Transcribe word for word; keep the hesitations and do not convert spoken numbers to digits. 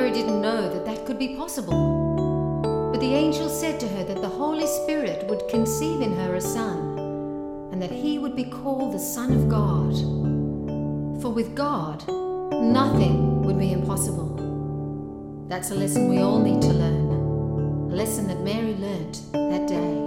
Mary didn't know that that could be possible. But the angel said to her that the Holy Spirit would conceive in her a son, and that he would be called the Son of God. For with God, nothing would be impossible. That's a lesson we all need to learn, a lesson that Mary learnt that day.